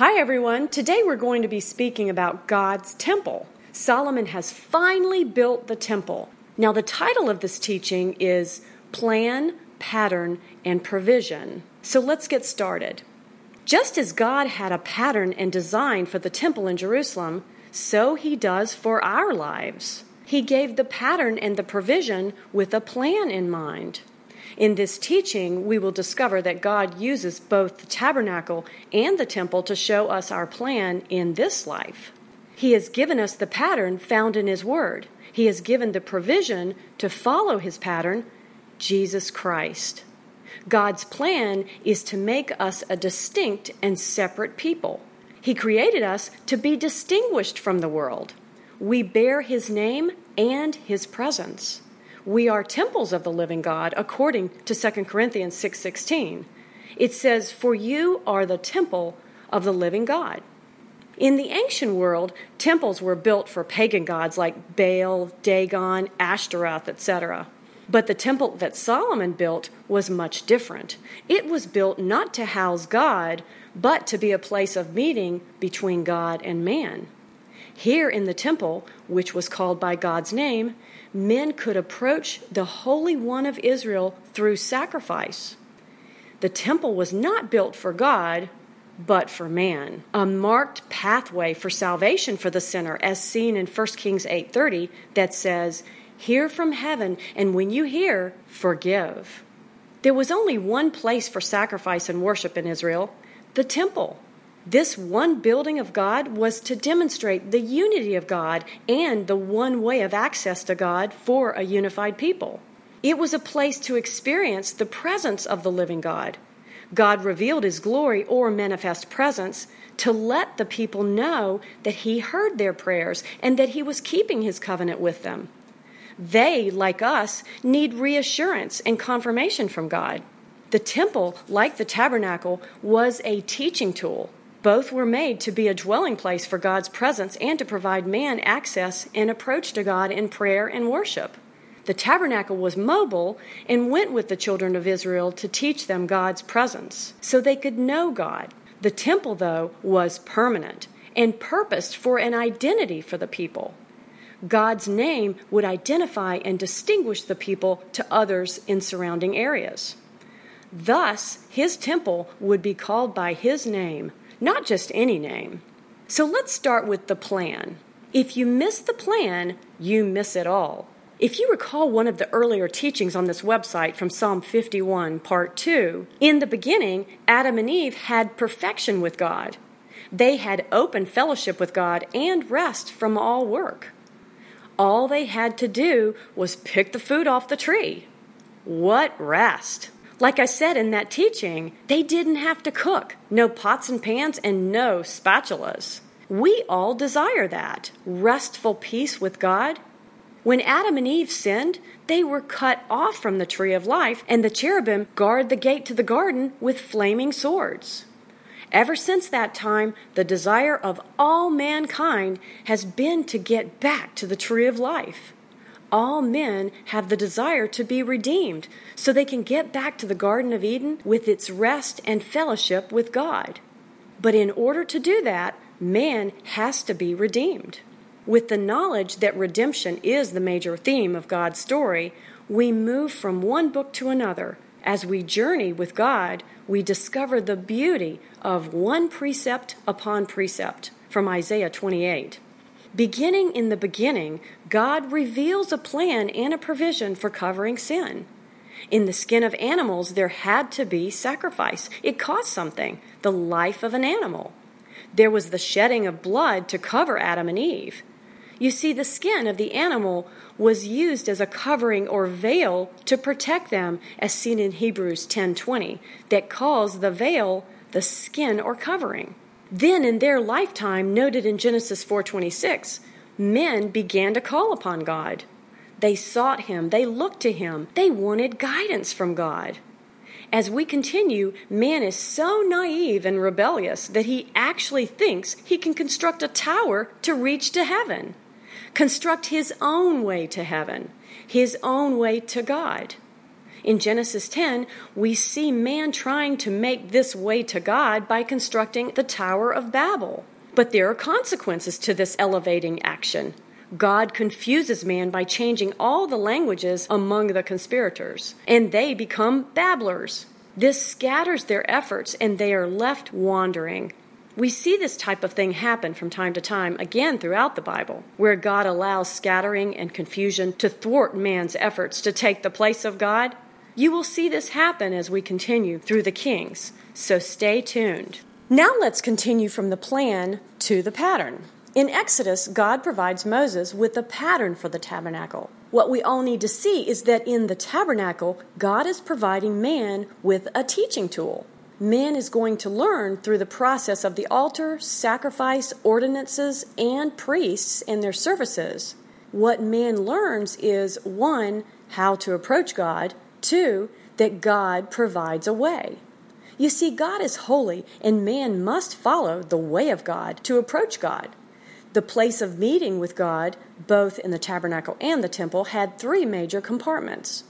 Hi everyone, today we're going to be speaking about God's temple. Solomon has finally built the temple. Now the title of this teaching is Plan, Pattern, and Provision. So let's get started. Just as God had a pattern and design for the temple in Jerusalem, so He does for our lives. He gave the pattern and the provision with a plan in mind. In this teaching, we will discover that God uses both the tabernacle and the temple to show us our plan in this life. He has given us the pattern found in His Word. He has given the provision to follow His pattern, Jesus Christ. God's plan is to make us a distinct and separate people. He created us to be distinguished from the world. We bear His name and His presence. We are temples of the living God, according to 2 Corinthians 6:16. It says, "For you are the temple of the living God." In the ancient world, temples were built for pagan gods like Baal, Dagon, Ashtaroth, etc. But the temple that Solomon built was much different. It was built not to house God, but to be a place of meeting between God and man. Here in the temple, which was called by God's name, men could approach the Holy One of Israel through sacrifice. The temple was not built for God, but for man, a marked pathway for salvation for the sinner, as seen in 1 Kings 8:30, that says, "Hear from heaven, and when you hear, forgive." There was only one place for sacrifice and worship in Israel, the temple. This one building of God was to demonstrate the unity of God and the one way of access to God for a unified people. It was a place to experience the presence of the living God. God revealed His glory or manifest presence to let the people know that He heard their prayers and that He was keeping His covenant with them. They, like us, need reassurance and confirmation from God. The temple, like the tabernacle, was a teaching tool. Both were made to be a dwelling place for God's presence and to provide man access and approach to God in prayer and worship. The tabernacle was mobile and went with the children of Israel to teach them God's presence, so they could know God. The temple, though, was permanent and purposed for an identity for the people. God's name would identify and distinguish the people to others in surrounding areas. Thus, His temple would be called by His name, not just any name. So let's start with the plan. If you miss the plan, you miss it all. If you recall one of the earlier teachings on this website from Psalm 51, Part 2, in the beginning, Adam and Eve had perfection with God. They had open fellowship with God and rest from all work. All they had to do was pick the food off the tree. What rest! Like I said in that teaching, they didn't have to cook. No pots and pans and no spatulas. We all desire that, restful peace with God. When Adam and Eve sinned, they were cut off from the tree of life, and the cherubim guard the gate to the garden with flaming swords. Ever since that time, the desire of all mankind has been to get back to the tree of life. All men have the desire to be redeemed so they can get back to the Garden of Eden with its rest and fellowship with God. But in order to do that, man has to be redeemed. With the knowledge that redemption is the major theme of God's story, we move from one book to another. As we journey with God, we discover the beauty of one precept upon precept from Isaiah 28. Beginning in the beginning, God reveals a plan and a provision for covering sin. In the skin of animals, there had to be sacrifice. It cost something, the life of an animal. There was the shedding of blood to cover Adam and Eve. You see, the skin of the animal was used as a covering or veil to protect them, as seen in Hebrews 10:20, that calls the veil the skin or covering. Then in their lifetime, noted in Genesis 4:26, men began to call upon God. They sought Him, they looked to Him, they wanted guidance from God. As we continue, man is so naive and rebellious that he actually thinks he can construct a tower to reach to heaven, construct his own way to heaven, his own way to God. In Genesis 10, we see man trying to make this way to God by constructing the Tower of Babel. But there are consequences to this elevating action. God confuses man by changing all the languages among the conspirators, and they become babblers. This scatters their efforts, and they are left wandering. We see this type of thing happen from time to time, again throughout the Bible, where God allows scattering and confusion to thwart man's efforts to take the place of God. You will see this happen as we continue through the Kings, so stay tuned. Now let's continue from the plan to the pattern. In Exodus, God provides Moses with the pattern for the tabernacle. What we all need to see is that in the tabernacle, God is providing man with a teaching tool. Man is going to learn through the process of the altar, sacrifice, ordinances, and priests and their services. What man learns is, 1, how to approach God, 2, that God provides a way. You see, God is holy, and man must follow the way of God to approach God. The place of meeting with God, both in the tabernacle and the temple, had 3 major compartments.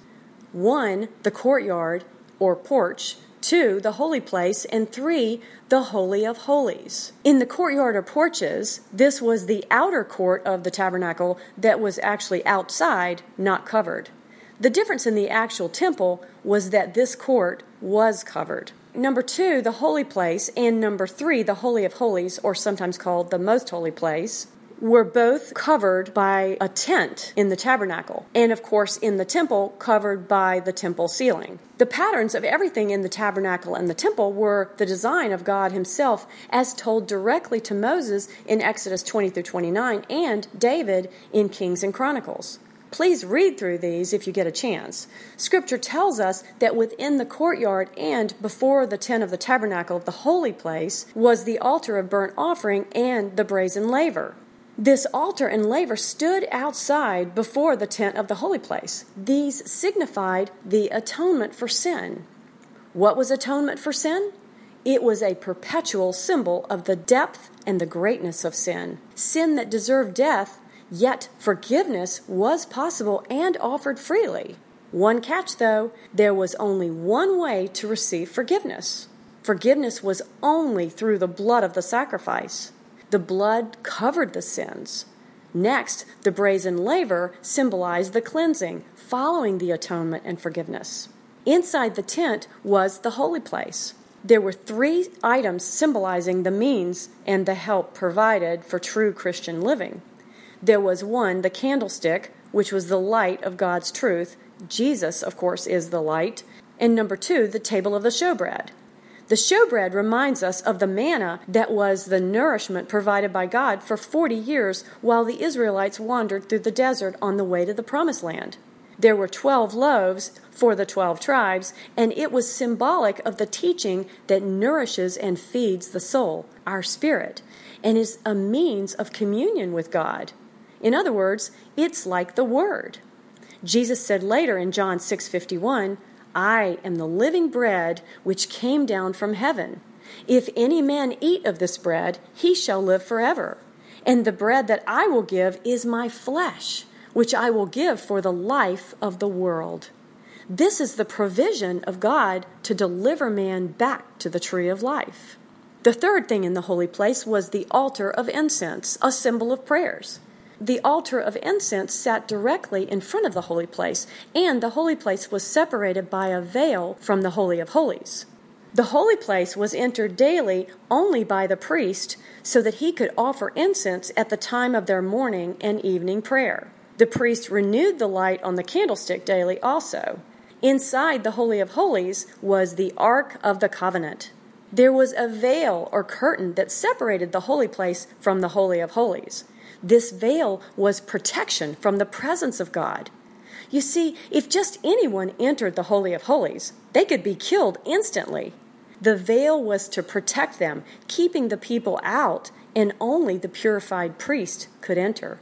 1, the courtyard or porch, 2, the holy place, and 3, the Holy of Holies. In the courtyard or porches, this was the outer court of the tabernacle that was actually outside, not covered. The difference in the actual temple was that this court was covered. Number 2, the holy place, and number 3, the Holy of Holies, or sometimes called the Most Holy Place, were both covered by a tent in the tabernacle, and of course in the temple covered by the temple ceiling. The patterns of everything in the tabernacle and the temple were the design of God himself, as told directly to Moses in Exodus 20 through 29 and David in Kings and Chronicles. Please read through these if you get a chance. Scripture tells us that within the courtyard and before the tent of the tabernacle of the holy place was the altar of burnt offering and the brazen laver. This altar and laver stood outside before the tent of the holy place. These signified the atonement for sin. What was atonement for sin? It was a perpetual symbol of the depth and the greatness of sin. Sin that deserved death, yet forgiveness was possible and offered freely. One catch, though, there was only one way to receive forgiveness. Forgiveness was only through the blood of the sacrifice. The blood covered the sins. Next, the brazen laver symbolized the cleansing, following the atonement and forgiveness. Inside the tent was the holy place. There were 3 items symbolizing the means and the help provided for true Christian living. There was 1, the candlestick, which was the light of God's truth. Jesus, of course, is the light. And number 2, the table of the showbread. The showbread reminds us of the manna that was the nourishment provided by God for 40 years while the Israelites wandered through the desert on the way to the Promised Land. There were 12 loaves for the 12 tribes, and it was symbolic of the teaching that nourishes and feeds the soul, our spirit, and is a means of communion with God. In other words, it's like the Word. Jesus said later in John 6:51, I am the living bread which came down from heaven. If any man eat of this bread, he shall live forever. And the bread that I will give is my flesh, which I will give for the life of the world. This is the provision of God to deliver man back to the tree of life. The third thing in the holy place was the altar of incense, a symbol of prayers. The altar of incense sat directly in front of the holy place, and the holy place was separated by a veil from the Holy of Holies. The holy place was entered daily only by the priest so that he could offer incense at the time of their morning and evening prayer. The priest renewed the light on the candlestick daily also. Inside the Holy of Holies was the Ark of the Covenant. There was a veil or curtain that separated the holy place from the Holy of Holies. This veil was protection from the presence of God. You see, if just anyone entered the Holy of Holies, they could be killed instantly. The veil was to protect them, keeping the people out, and only the purified priest could enter.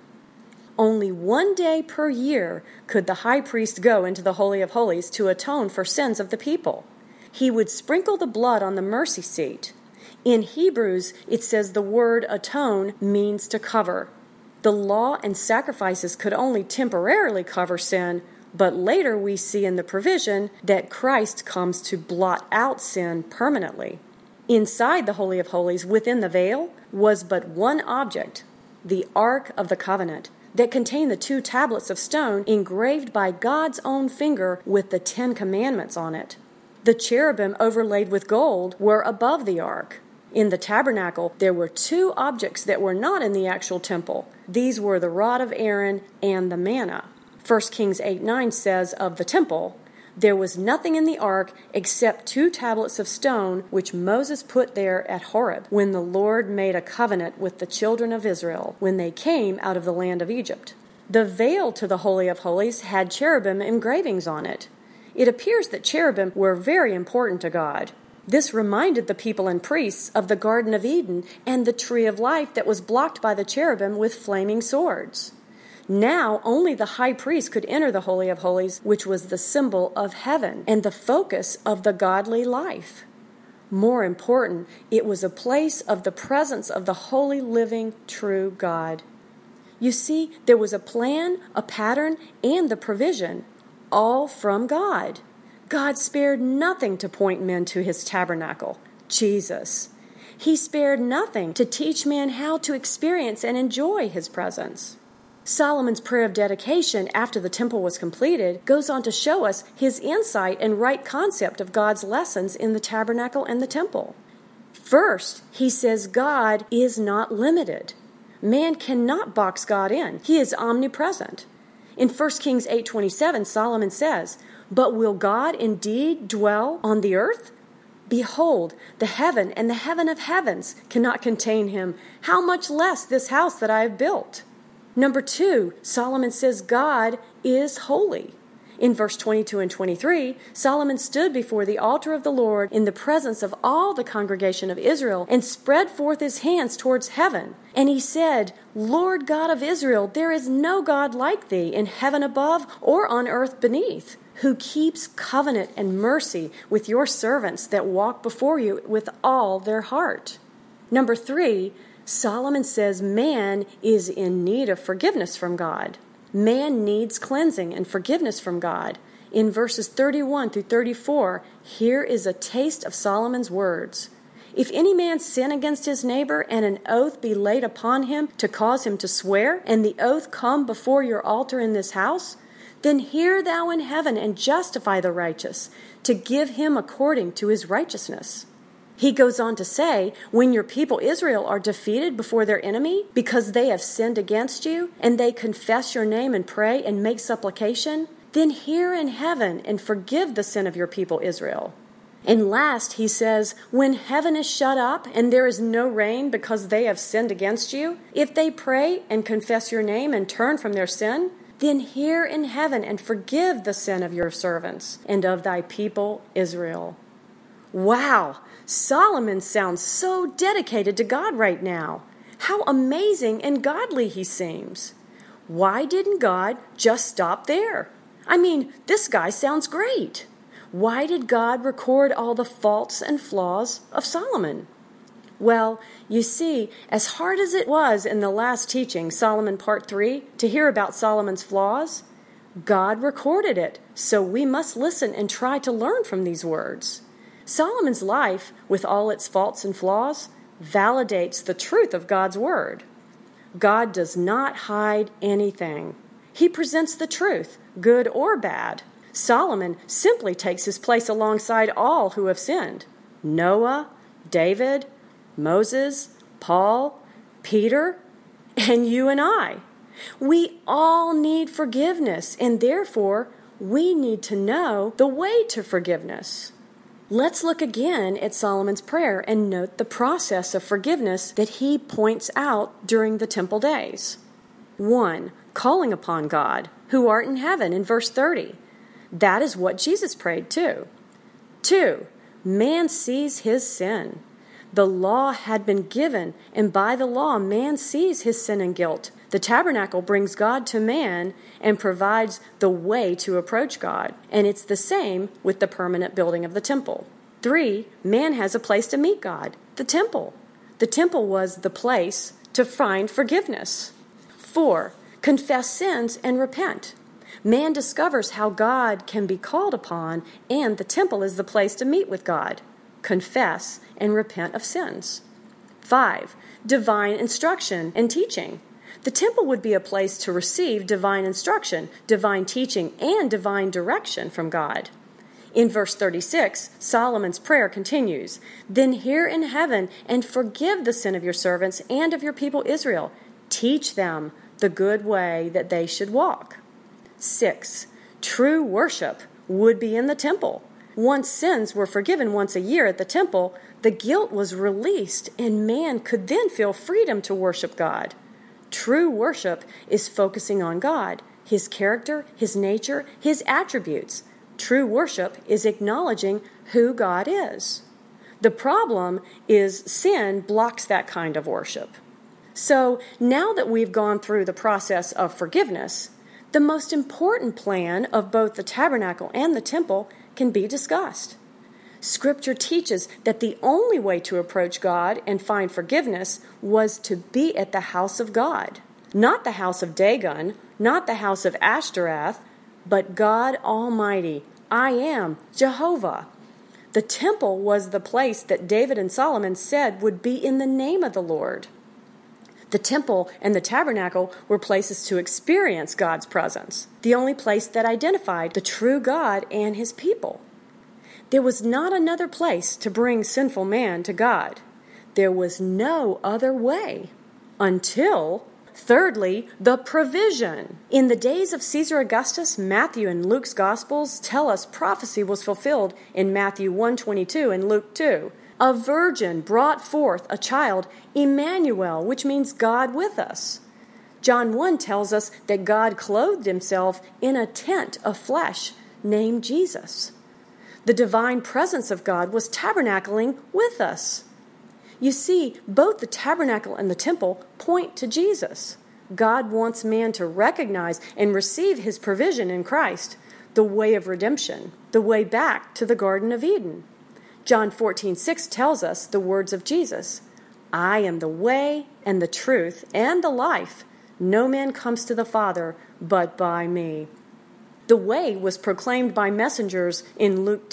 Only 1 day per year could the high priest go into the Holy of Holies to atone for sins of the people. He would sprinkle the blood on the mercy seat. In Hebrews, it says the word atone means to cover. The law and sacrifices could only temporarily cover sin, But later we see in the provision that Christ comes to blot out sin permanently. Inside the Holy of Holies, within the veil, was but one object, the Ark of the Covenant, that contained the 2 tablets of stone engraved by God's own finger with the 10 Commandments on it. The cherubim overlaid with gold were above the ark. In the tabernacle, there were 2 objects that were not in the actual temple. These were the rod of Aaron and the manna. 1 Kings 8:9 says of the temple, "There was nothing in the ark except 2 tablets of stone which Moses put there at Horeb when the Lord made a covenant with the children of Israel when they came out of the land of Egypt." The veil to the Holy of Holies had cherubim engravings on it. It appears that cherubim were very important to God. This reminded the people and priests of the Garden of Eden and the tree of life that was blocked by the cherubim with flaming swords. Now only the high priest could enter the Holy of Holies, which was the symbol of heaven and the focus of the godly life. More important, it was a place of the presence of the holy, living, true God. You see, there was a plan, a pattern, and the provision, all from God. God spared nothing to point men to his tabernacle, Jesus. He spared nothing to teach man how to experience and enjoy his presence. Solomon's prayer of dedication after the temple was completed goes on to show us his insight and right concept of God's lessons in the tabernacle and the temple. First, he says God is not limited. Man cannot box God in. He is omnipresent. In 1 Kings 8:27, Solomon says, "But will God indeed dwell on the earth? Behold, the heaven and the heaven of heavens cannot contain him. How much less this house that I have built?" Number 2, Solomon says God is holy. In verse 22 and 23, Solomon stood before the altar of the Lord in the presence of all the congregation of Israel and spread forth his hands towards heaven. And he said, "Lord God of Israel, there is no God like thee in heaven above or on earth beneath, who keeps covenant and mercy with your servants that walk before you with all their heart." Number 3, Solomon says man is in need of forgiveness from God. Man needs cleansing and forgiveness from God. In verses 31 through 34, here is a taste of Solomon's words. "If any man sin against his neighbor, and an oath be laid upon him to cause him to swear, and the oath come before your altar in this house, then hear thou in heaven and justify the righteous, to give him according to his righteousness." He goes on to say, when your people Israel are defeated before their enemy because they have sinned against you, and they confess your name and pray and make supplication, then hear in heaven and forgive the sin of your people Israel. And last, he says, when heaven is shut up and there is no rain because they have sinned against you, if they pray and confess your name and turn from their sin, then hear in heaven and forgive the sin of your servants and of thy people Israel. Wow, Solomon sounds so dedicated to God right now. How amazing and godly he seems. Why didn't God just stop there? I mean, this guy sounds great. Why did God record all the faults and flaws of Solomon? Well, you see, as hard as it was in the last teaching, Solomon Part 3, to hear about Solomon's flaws, God recorded it, so we must listen and try to learn from these words. Solomon's life, with all its faults and flaws, validates the truth of God's word. God does not hide anything. He presents the truth, good or bad. Solomon simply takes his place alongside all who have sinned. Noah, David, Moses, Paul, Peter, and you and I. We all need forgiveness, and therefore we need to know the way to forgiveness. Let's look again at Solomon's prayer and note the process of forgiveness that he points out during the temple days. 1, calling upon God, who art in heaven, in verse 30. That is what Jesus prayed too. 2, man sees his sin. The law had been given, and by the law man sees his sin and guilt. The tabernacle brings God to man and provides the way to approach God. And it's the same with the permanent building of the temple. 3, man has a place to meet God, the temple. The temple was the place to find forgiveness. 4, confess sins and repent. Man discovers how God can be called upon, and the temple is the place to meet with God, confess, and repent of sins. 5. Divine instruction and teaching. The temple would be a place to receive divine instruction, divine teaching, and divine direction from God. In verse 36, Solomon's prayer continues, "Then hear in heaven and forgive the sin of your servants and of your people Israel. Teach them the good way that they should walk." 6. True worship would be in the temple. Once sins were forgiven once a year at the temple, the guilt was released and man could then feel freedom to worship God. True worship is focusing on God, His character, His nature, His attributes. True worship is acknowledging who God is. The problem is sin blocks that kind of worship. So now that we've gone through the process of forgiveness, the most important plan of both the tabernacle and the temple can be discussed. Scripture teaches that the only way to approach God and find forgiveness was to be at the house of God. Not the house of Dagon, not the house of Ashtoreth, but God Almighty. I am Jehovah. The temple was the place that David and Solomon said would be in the name of the Lord. The temple and the tabernacle were places to experience God's presence, the only place that identified the true God and His people. There was not another place to bring sinful man to God. There was no other way until, thirdly, the provision. In the days of Caesar Augustus, Matthew and Luke's Gospels tell us prophecy was fulfilled in Matthew 1:22 and Luke 2. A virgin brought forth a child, Emmanuel, which means God with us. John 1 tells us that God clothed Himself in a tent of flesh named Jesus. The divine presence of God was tabernacling with us. You see, both the tabernacle and the temple point to Jesus. God wants man to recognize and receive His provision in Christ, the way of redemption, the way back to the Garden of Eden. John 14:6 tells us the words of Jesus, "I am the way and the truth and the life. No man comes to the Father but by me." The way was proclaimed by messengers in Luke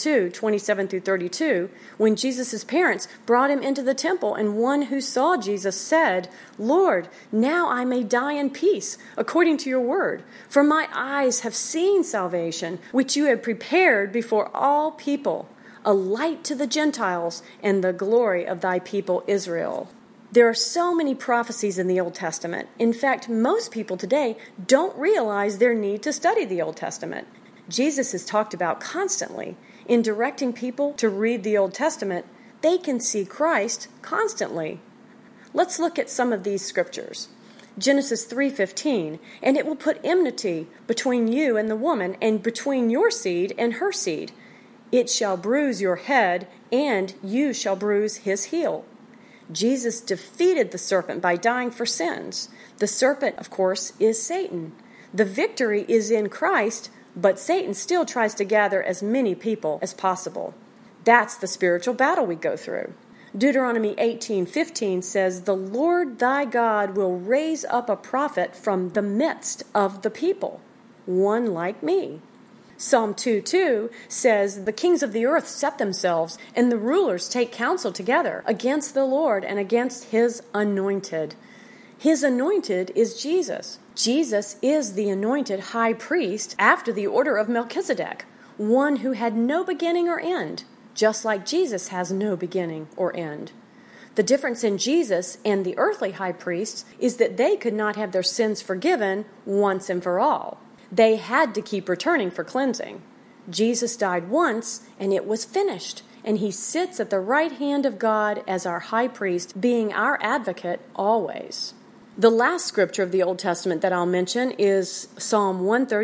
2:27-32, when Jesus' parents brought Him into the temple, and one who saw Jesus said, "Lord, now I may die in peace, according to your word. For my eyes have seen salvation, which you have prepared before all people, a light to the Gentiles and the glory of thy people Israel." There are so many prophecies in the Old Testament. In fact, most people today don't realize their need to study the Old Testament. Jesus is talked about constantly. In directing people to read the Old Testament, they can see Christ constantly. Let's look at some of these scriptures. Genesis 3:15, "And it will put enmity between you and the woman, and between your seed and her seed. It shall bruise your head, and you shall bruise his heel." Jesus defeated the serpent by dying for sins. The serpent, of course, is Satan. The victory is in Christ, but Satan still tries to gather as many people as possible. That's the spiritual battle we go through. Deuteronomy 18:15 says, "The Lord thy God will raise up a prophet from the midst of the people, one like me." Psalm 2:2 says, "The kings of the earth set themselves, and the rulers take counsel together against the Lord and against His anointed." His anointed is Jesus. Jesus is the anointed high priest after the order of Melchizedek, one who had no beginning or end, just like Jesus has no beginning or end. The difference in Jesus and the earthly high priests is that they could not have their sins forgiven once and for all. They had to keep returning for cleansing. Jesus died once, and it was finished, and He sits at the right hand of God as our high priest, being our advocate always. The last scripture of the Old Testament that I'll mention is Psalm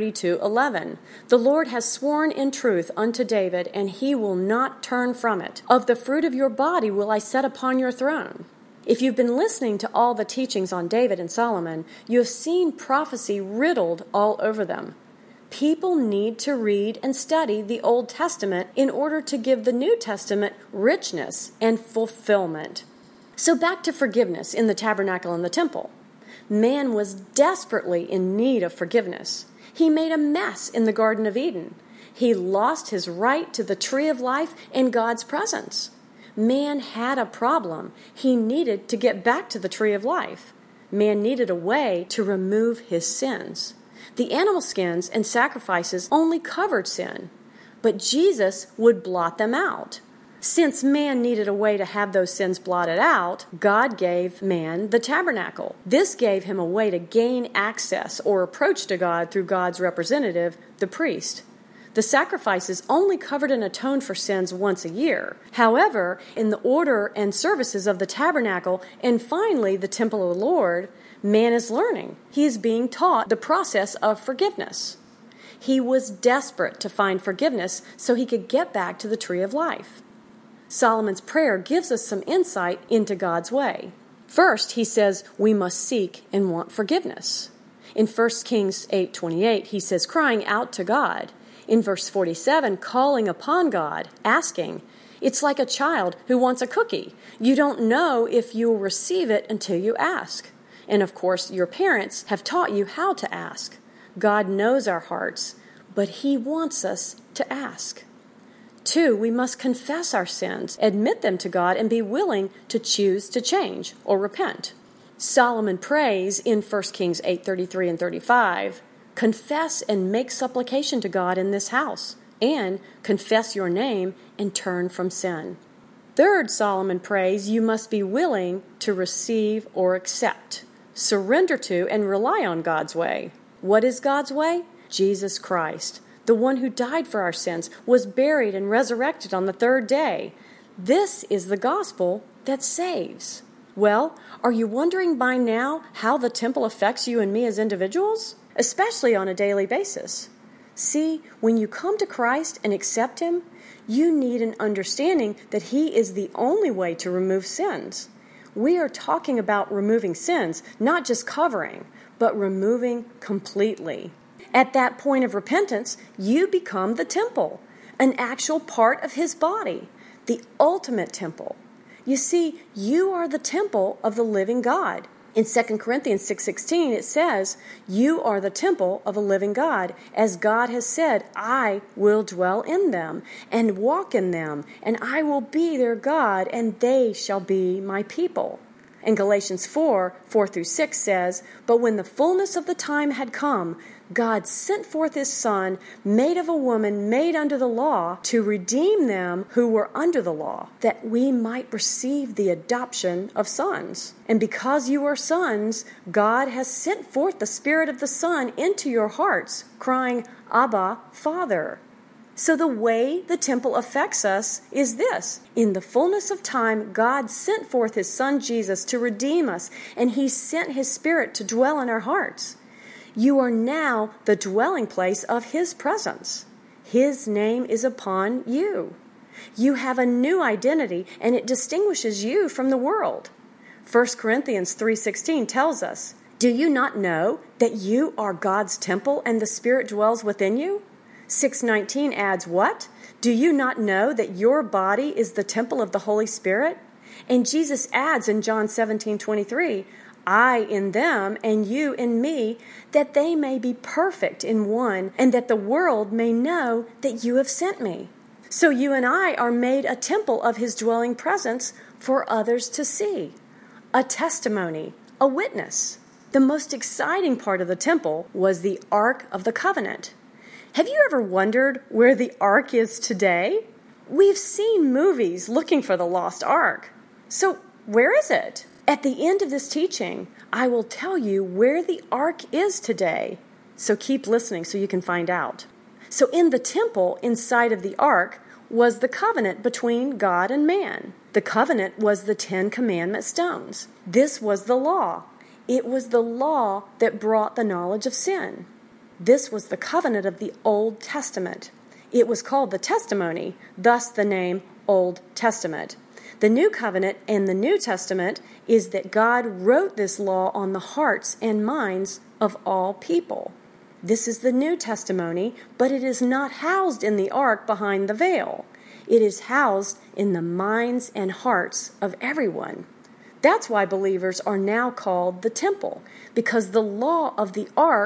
132:11. "The Lord has sworn in truth unto David, and He will not turn from it. Of the fruit of your body will I set upon your throne." If you've been listening to all the teachings on David and Solomon, you have seen prophecy riddled all over them. People need to read and study the Old Testament in order to give the New Testament richness and fulfillment. So back to forgiveness in the tabernacle and the temple. Man was desperately in need of forgiveness. He made a mess in the Garden of Eden. He lost his right to the tree of life and God's presence. Man had a problem. He needed to get back to the tree of life. Man needed a way to remove his sins. The animal skins and sacrifices only covered sin, but Jesus would blot them out. Since man needed a way to have those sins blotted out, God gave man the tabernacle. This gave him a way to gain access or approach to God through God's representative, the priest. The sacrifices only covered and atoned for sins once a year. However, in the order and services of the tabernacle and finally the temple of the Lord, man is learning. He is being taught the process of forgiveness. He was desperate to find forgiveness so he could get back to the tree of life. Solomon's prayer gives us some insight into God's way. First, he says we must seek and want forgiveness. In 1 Kings 8:28, he says, crying out to God. In verse 47, calling upon God, asking. It's like a child who wants a cookie. You don't know if you'll receive it until you ask. And of course, your parents have taught you how to ask. God knows our hearts, but He wants us to ask. 2, we must confess our sins, admit them to God, and be willing to choose to change or repent. Solomon prays in 1 Kings 8:33 and 35, confess and make supplication to God in this house, and confess your name and turn from sin. 3rd, Solomon prays, you must be willing to receive or accept, surrender to, and rely on God's way. What is God's way? Jesus Christ, the one who died for our sins, was buried and resurrected on the 3rd day. This is the gospel that saves. Well, are you wondering by now how the temple affects you and me as individuals? Especially on a daily basis. See, when you come to Christ and accept Him, you need an understanding that He is the only way to remove sins. We are talking about removing sins, not just covering, but removing completely. At that point of repentance, you become the temple, an actual part of His body, the ultimate temple. You see, you are the temple of the living God. In 2 Corinthians 6:16, it says, you are the temple of a living God. As God has said, I will dwell in them and walk in them, and I will be their God, and they shall be my people. And Galatians 4:4-6 says, but when the fullness of the time had come, God sent forth His Son, made of a woman, made under the law, to redeem them who were under the law, that we might receive the adoption of sons. And because you are sons, God has sent forth the Spirit of the Son into your hearts, crying, Abba, Father. So the way the temple affects us is this. In the fullness of time, God sent forth His Son Jesus to redeem us, and He sent His Spirit to dwell in our hearts. You are now the dwelling place of His presence. His name is upon you. You have a new identity, and it distinguishes you from the world. 1 Corinthians 3:16 tells us, do you not know that you are God's temple and the Spirit dwells within you? 6:19 adds what? Do you not know that your body is the temple of the Holy Spirit? And Jesus adds in John 17:23, I in them and you in me, that they may be perfect in one, and that the world may know that you have sent me. So you and I are made a temple of His dwelling presence for others to see. A testimony, a witness. The most exciting part of the temple was the Ark of the Covenant. Have you ever wondered where the Ark is today? We've seen movies looking for the lost Ark. So where is it? At the end of this teaching, I will tell you where the Ark is today. So keep listening so you can find out. So in the temple, inside of the Ark, was the covenant between God and man. The covenant was the 10 Commandment stones. This was the law. It was the law that brought the knowledge of sin. This was the covenant of the Old Testament. It was called the testimony, thus the name Old Testament. The New Covenant and the New Testament is that God wrote this law on the hearts and minds of all people. This is the New Testimony, but it is not housed in the ark behind the veil. It is housed in the minds and hearts of everyone. That's why believers are now called the temple, because the law of the ark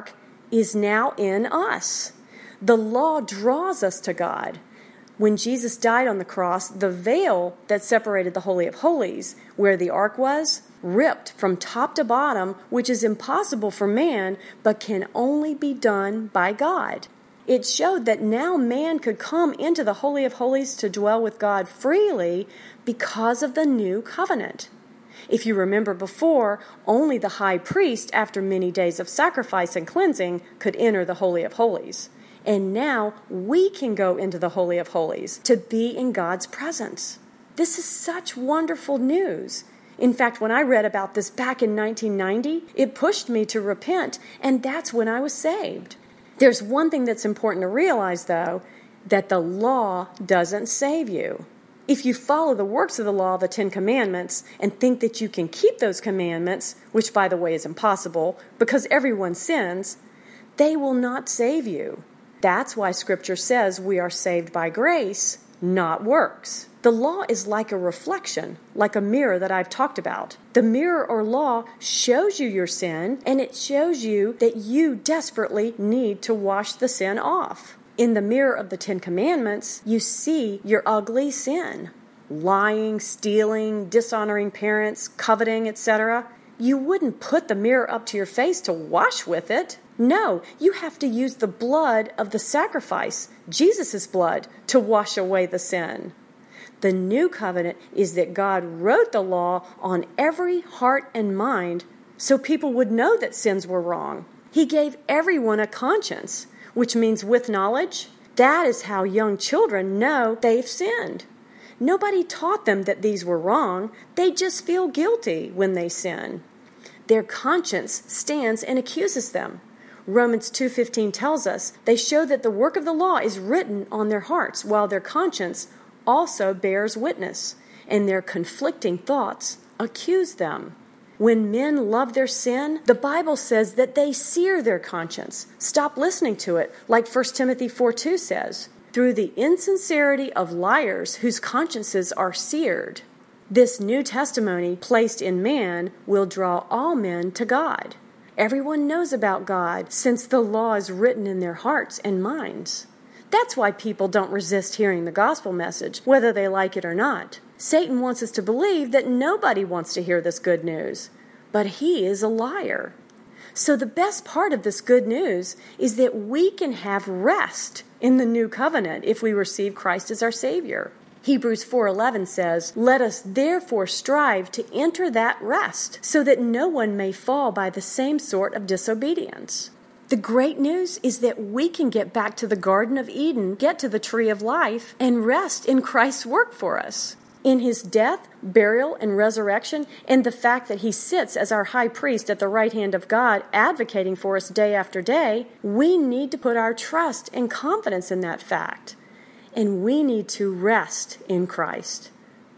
is now in us. The law draws us to God. When Jesus died on the cross, the veil that separated the Holy of Holies, where the ark was, ripped from top to bottom, which is impossible for man, but can only be done by God. It showed that now man could come into the Holy of Holies to dwell with God freely because of the new covenant. If you remember before, only the high priest, after many days of sacrifice and cleansing, could enter the Holy of Holies. And now we can go into the Holy of Holies to be in God's presence. This is such wonderful news. In fact, when I read about this back in 1990, it pushed me to repent, and that's when I was saved. There's one thing that's important to realize, though, that the law doesn't save you. If you follow the works of the law, the 10 Commandments, and think that you can keep those commandments, which, by the way, is impossible because everyone sins, they will not save you. That's why Scripture says we are saved by grace, not works. The law is like a reflection, like a mirror that I've talked about. The mirror or law shows you your sin, and it shows you that you desperately need to wash the sin off. In the mirror of the 10 Commandments, you see your ugly sin. Lying, stealing, dishonoring parents, coveting, etc. You wouldn't put the mirror up to your face to wash with it. No, you have to use the blood of the sacrifice, Jesus' blood, to wash away the sin. The new covenant is that God wrote the law on every heart and mind so people would know that sins were wrong. He gave everyone a conscience, which means with knowledge. That is how young children know they've sinned. Nobody taught them that these were wrong. They just feel guilty when they sin. Their conscience stands and accuses them. Romans 2:15 tells us they show that the work of the law is written on their hearts, while their conscience also bears witness, and their conflicting thoughts accuse them. When men love their sin, the Bible says that they sear their conscience. Stop listening to it, like 1 Timothy 4:2 says, through the insincerity of liars whose consciences are seared. This new testimony placed in man will draw all men to God. Everyone knows about God since the law is written in their hearts and minds. That's why people don't resist hearing the gospel message, whether they like it or not. Satan wants us to believe that nobody wants to hear this good news, but he is a liar. So the best part of this good news is that we can have rest in the new covenant if we receive Christ as our Savior. Hebrews 4:11 says, "Let us therefore strive to enter that rest, so that no one may fall by the same sort of disobedience." The great news is that we can get back to the Garden of Eden, get to the tree of life, and rest in Christ's work for us. In his death, burial, and resurrection, and the fact that he sits as our high priest at the right hand of God, advocating for us day after day, we need to put our trust and confidence in that fact. And we need to rest in Christ.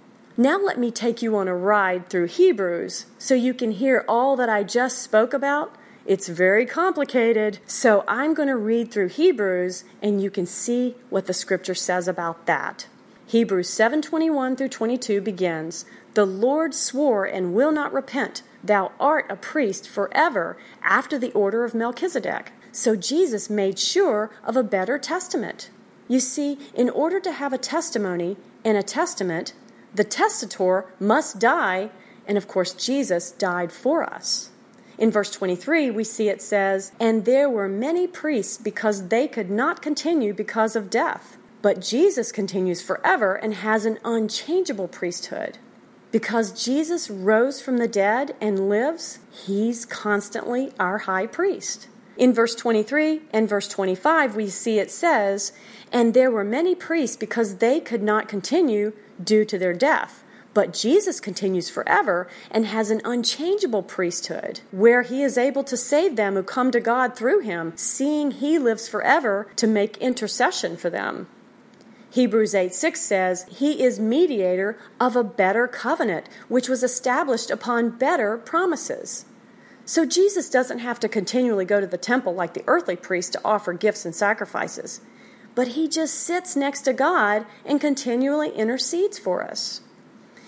Now let me take you on a ride through Hebrews so you can hear all that I just spoke about. It's very complicated, so I'm going to read through Hebrews and you can see what the scripture says about that. Hebrews 7:21 through 22 begins, "The Lord swore and will not repent. Thou art a priest forever after the order of Melchizedek." So Jesus made sure of a better testament. You see, in order to have a testimony and a testament, the testator must die, and of course Jesus died for us. In verse 23, we see it says, "And there were many priests because they could not continue because of death. But Jesus continues forever and has an unchangeable priesthood." Because Jesus rose from the dead and lives, he's constantly our high priest. In verse 23 and verse 25, we see it says, "And there were many priests because they could not continue due to their death. But Jesus continues forever and has an unchangeable priesthood, where he is able to save them who come to God through him, seeing he lives forever to make intercession for them." Hebrews 8:6 says, "He is mediator of a better covenant, which was established upon better promises." So Jesus doesn't have to continually go to the temple like the earthly priest to offer gifts and sacrifices, but he just sits next to God and continually intercedes for us.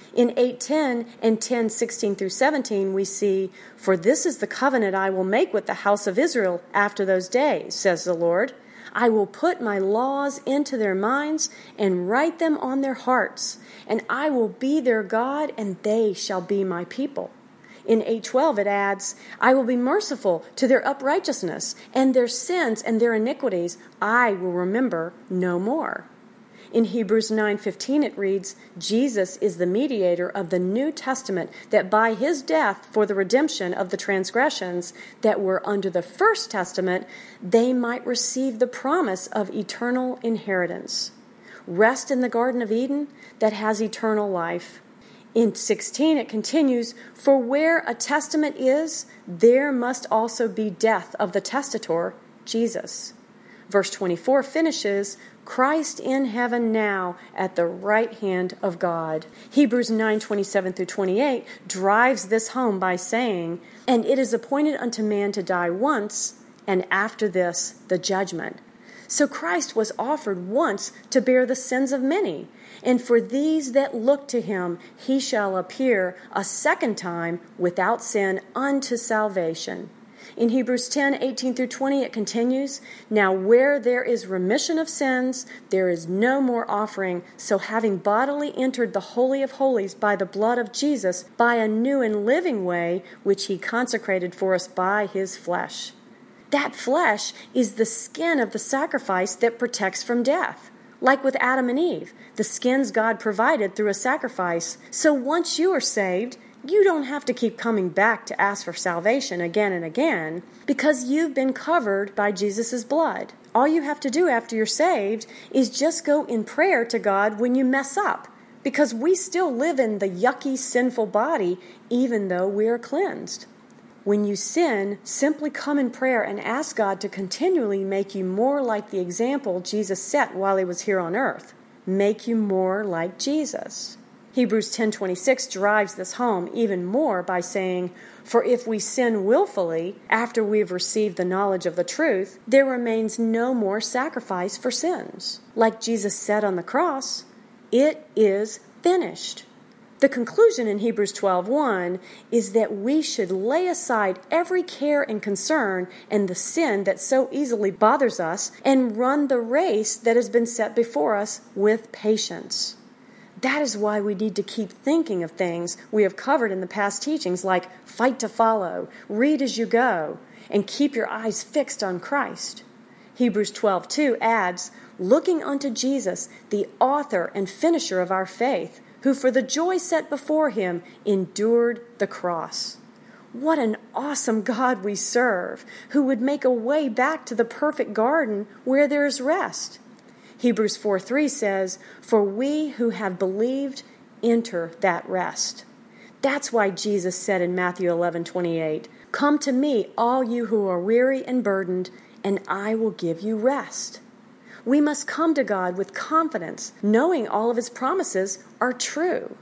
In 8:10 and 10:16 through 17, we see, "For this is the covenant I will make with the house of Israel after those days, says the Lord. I will put my laws into their minds and write them on their hearts, and I will be their God, and they shall be my people." In 8:12 it adds, "I will be merciful to their unrighteousness, and their sins and their iniquities I will remember no more." In Hebrews 9:15 it reads, "Jesus is the mediator of the New Testament, that by his death for the redemption of the transgressions that were under the First Testament, they might receive the promise of eternal inheritance." Rest in the Garden of Eden that has eternal life. In 16 it continues, "For where a testament is, there must also be death of the testator, Jesus." Verse 24 finishes, "Christ in heaven now at the right hand of God." Hebrews 9:27 through 28 drives this home by saying, "And it is appointed unto man to die once, and after this the judgment." So Christ was offered once to bear the sins of many, and for these that look to him he shall appear a second time without sin unto salvation. In Hebrews 10:18 through 20 it continues, "Now where there is remission of sins, there is no more offering, so having bodily entered the Holy of Holies by the blood of Jesus, by a new and living way, which he consecrated for us by his flesh." That flesh is the skin of the sacrifice that protects from death. Like with Adam and Eve, the skins God provided through a sacrifice. So once you are saved, you don't have to keep coming back to ask for salvation again and again, because you've been covered by Jesus' blood. All you have to do after you're saved is just go in prayer to God when you mess up, because we still live in the yucky, sinful body, even though we are cleansed. When you sin, simply come in prayer and ask God to continually make you more like the example Jesus set while he was here on earth. Make you more like Jesus. Hebrews 10:26 drives this home even more by saying, "For if we sin willfully after we have received the knowledge of the truth, there remains no more sacrifice for sins." Like Jesus said on the cross, "It is finished." The conclusion in Hebrews 12:1 is that we should lay aside every care and concern and the sin that so easily bothers us and run the race that has been set before us with patience. That is why we need to keep thinking of things we have covered in the past teachings, like fight to follow, read as you go, and keep your eyes fixed on Christ. Hebrews 12:2 adds, "Looking unto Jesus, the author and finisher of our faith, who for the joy set before him endured the cross." What an awesome God we serve, who would make a way back to the perfect garden where there is rest. Hebrews 4:3 says, "For we who have believed enter that rest." That's why Jesus said in Matthew 11:28, "Come to me, all you who are weary and burdened, and I will give you rest." We must come to God with confidence, knowing all of his promises are true.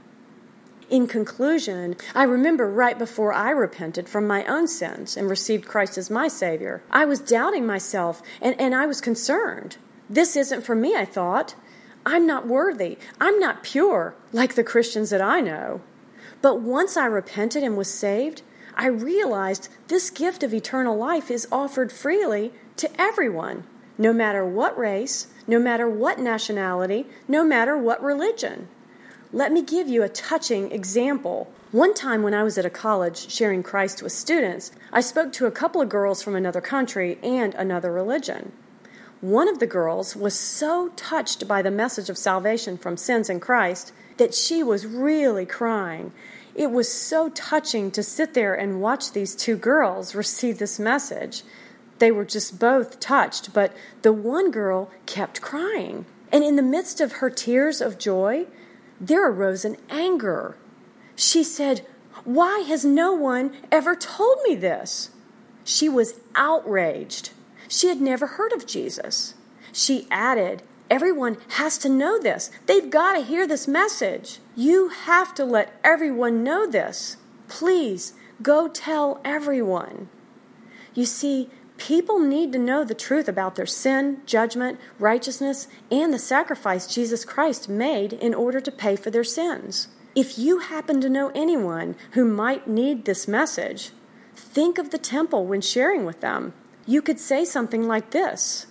In conclusion, I remember right before I repented from my own sins and received Christ as my Savior, I was doubting myself and I was concerned. This isn't for me, I thought. I'm not worthy. I'm not pure like the Christians that I know. But once I repented and was saved, I realized this gift of eternal life is offered freely to everyone, no matter what race, no matter what nationality, no matter what religion. Let me give you a touching example. One time when I was at a college sharing Christ with students, I spoke to a couple of girls from another country and another religion. One of the girls was so touched by the message of salvation from sins in Christ that she was really crying. It was so touching to sit there and watch these two girls receive this message. They were just both touched, but the one girl kept crying. And in the midst of her tears of joy, there arose an anger. She said, "Why has no one ever told me this?" She was outraged. She had never heard of Jesus. She added, "Everyone has to know this. They've got to hear this message. You have to let everyone know this. Please, go tell everyone." You see, people need to know the truth about their sin, judgment, righteousness, and the sacrifice Jesus Christ made in order to pay for their sins. If you happen to know anyone who might need this message, think of the temple when sharing with them. You could say something like this.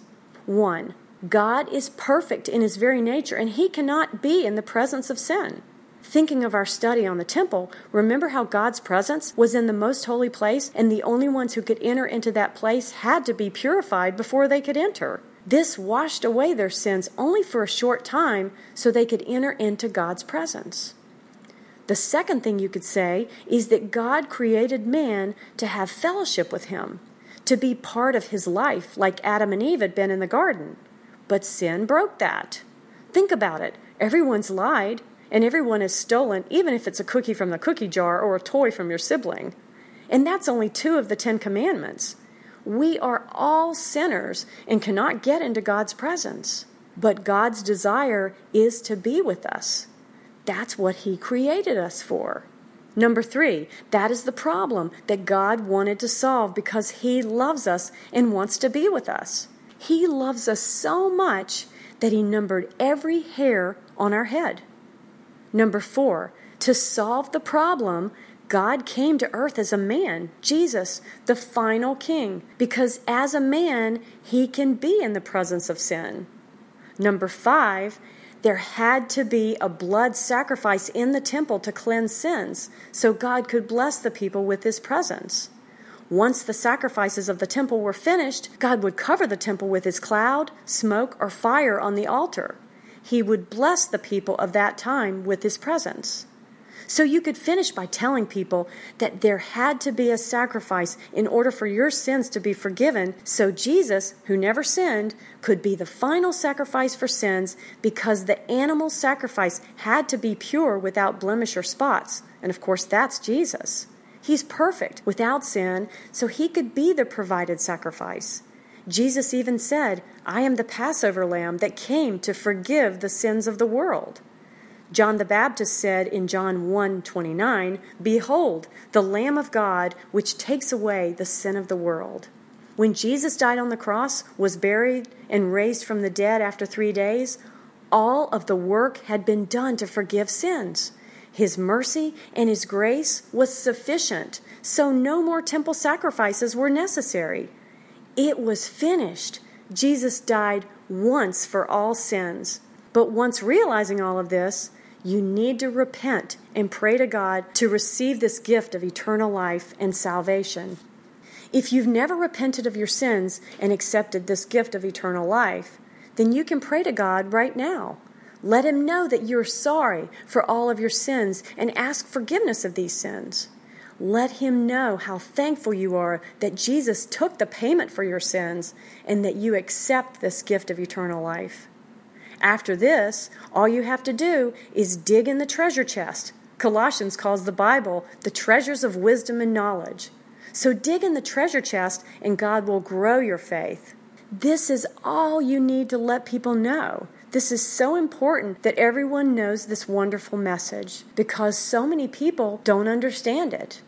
1. God is perfect in his very nature, and he cannot be in the presence of sin. Thinking of our study on the temple, remember how God's presence was in the most holy place, and the only ones who could enter into that place had to be purified before they could enter. This washed away their sins only for a short time so they could enter into God's presence. The second thing you could say is that God created man to have fellowship with him, to be part of his life like Adam and Eve had been in the garden. But sin broke that. Think about it. Everyone's lied, and everyone has stolen, even if it's a cookie from the cookie jar or a toy from your sibling. And that's only 2 of the 10 commandments. We are all sinners and cannot get into God's presence. But God's desire is to be with us. That's what he created us for. Number 3, that is the problem that God wanted to solve because he loves us and wants to be with us. He loves us so much that he numbered every hair on our head. Number 4, to solve the problem, God came to earth as a man, Jesus, the final king, because as a man, he can be in the presence of sin. Number 5, there had to be a blood sacrifice in the temple to cleanse sins, so God could bless the people with his presence. Once the sacrifices of the temple were finished, God would cover the temple with his cloud, smoke, or fire on the altar. He would bless the people of that time with his presence. So you could finish by telling people that there had to be a sacrifice in order for your sins to be forgiven, so Jesus, who never sinned, could be the final sacrifice for sins because the animal sacrifice had to be pure without blemish or spots. And of course, that's Jesus. He's perfect without sin, so he could be the provided sacrifice. Jesus even said, "I am the Passover lamb that came to forgive the sins of the world." John the Baptist said in John 1:29, "Behold, the Lamb of God, which takes away the sin of the world." When Jesus died on the cross, was buried, and raised from the dead after 3 days, all of the work had been done to forgive sins. His mercy and his grace was sufficient, so no more temple sacrifices were necessary. It was finished. Jesus died once for all sins. But once realizing all of this, you need to repent and pray to God to receive this gift of eternal life and salvation. If you've never repented of your sins and accepted this gift of eternal life, then you can pray to God right now. Let him know that you're sorry for all of your sins and ask forgiveness of these sins. Let him know how thankful you are that Jesus took the payment for your sins and that you accept this gift of eternal life. After this, all you have to do is dig in the treasure chest. Colossians calls the Bible the treasures of wisdom and knowledge. So dig in the treasure chest and God will grow your faith. This is all you need to let people know. This is so important that everyone knows this wonderful message because so many people don't understand it.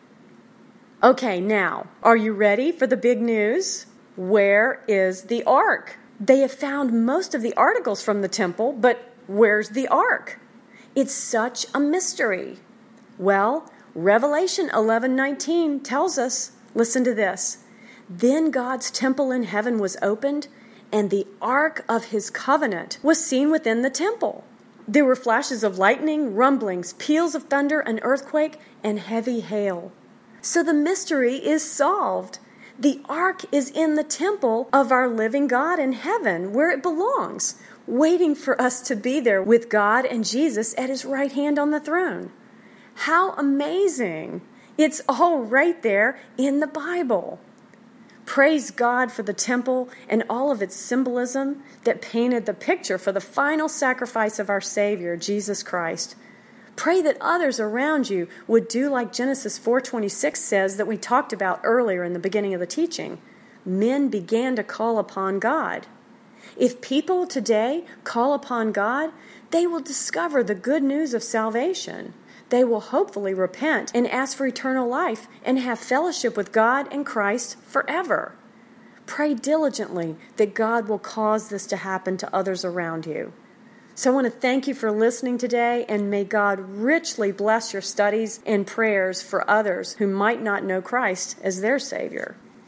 Okay, now, are you ready for the big news? Where is the ark? They have found most of the articles from the temple, but where's the ark? It's such a mystery. Well, Revelation 11:19 tells us, listen to this, "Then God's temple in heaven was opened, and the ark of his covenant was seen within the temple. There were flashes of lightning, rumblings, peals of thunder, an earthquake, and heavy hail." So the mystery is solved. The ark is in the temple of our living God in heaven, where it belongs, waiting for us to be there with God and Jesus at his right hand on the throne. How amazing! It's all right there in the Bible. Praise God for the temple and all of its symbolism that painted the picture for the final sacrifice of our Savior, Jesus Christ. Pray that others around you would do like Genesis 4:26 says that we talked about earlier in the beginning of the teaching. Men began to call upon God. If people today call upon God, they will discover the good news of salvation. They will hopefully repent and ask for eternal life and have fellowship with God and Christ forever. Pray diligently that God will cause this to happen to others around you. So I want to thank you for listening today, and may God richly bless your studies and prayers for others who might not know Christ as their Savior.